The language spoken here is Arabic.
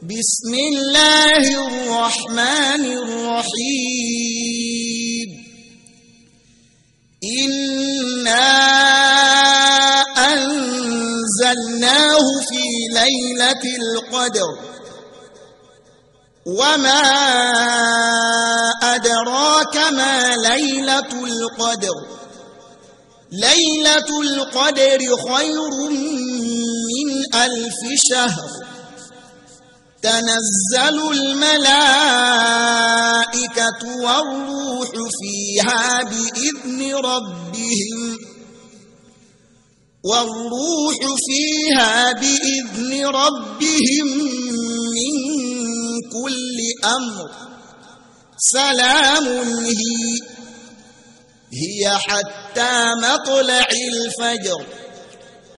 بسم الله الرحمن الرحيم إنا أنزلناه في ليلة القدر وما أدراك ما ليلة القدر ليلة القدر خير من 1000 شهر تنزل الملائكة والروح فيها بإذن ربهم من كل أمر سلام هي حتى مطلع الفجر